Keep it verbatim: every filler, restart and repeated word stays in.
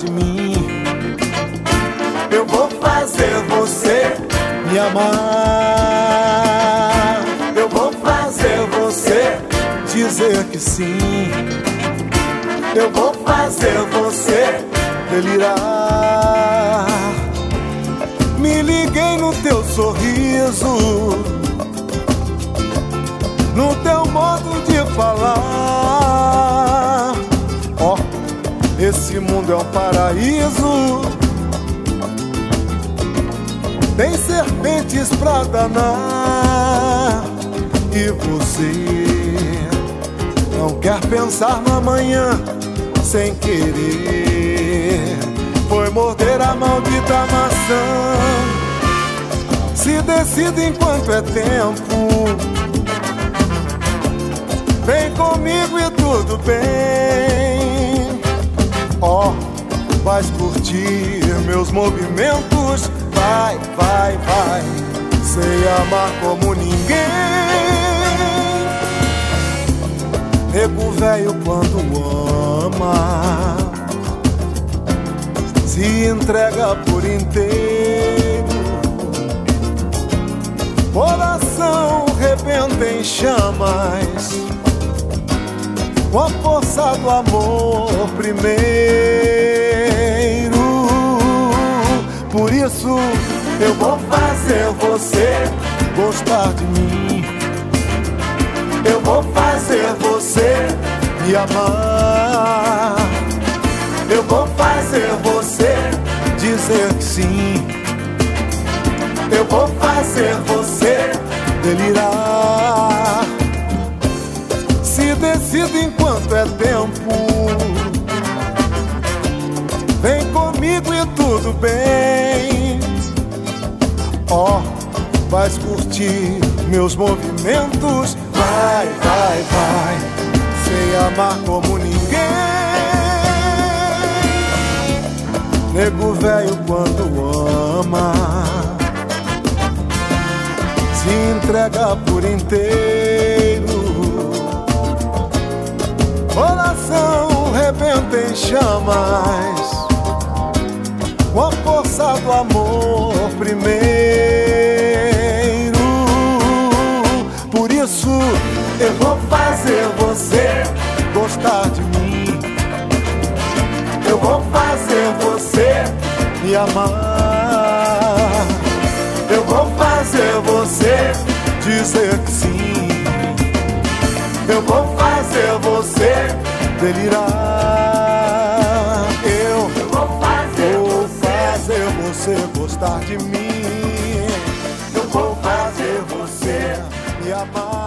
de mim. Eu vou fazer você me amar. Eu vou fazer você dizer que sim. Eu vou fazer você delirar. Me liguei no teu sorriso, no teu modo de falar. Ó, oh, esse mundo é um paraíso. Tem serpentes pra danar. E você não quer pensar no amanhã. Sem querer foi morder a maldita maçã. Se decida enquanto é tempo. Vem comigo e tudo bem. Ó, oh, vais curtir meus movimentos. Vai, vai, vai. Sei amar como ninguém. Nego velho quando ama, se entrega por inteiro. Coração rebenta em chamas, com a força do amor primeiro. Por isso eu vou fazer você gostar de mim. Eu vou fazer você me amar. Eu vou fazer você dizer que sim. Eu vou fazer você delirar. Se decida enquanto é tempo. Vem comigo e tudo bem. Ó, oh, vais curtir meus movimentos. Vai, vai, vai. Sei amar como ninguém. Nego velho quando ama, se entrega por inteiro. Coração rebenta em chamas, com a força do amor primeiro. Por isso eu vou fazer você gostar de mim. Eu vou fazer você me amar. Eu vou fazer você dizer que sim. Eu vou fazer você delirar. Eu, eu vou fazer, vou você. fazer você gostar de mim. Eu vou fazer você me amar.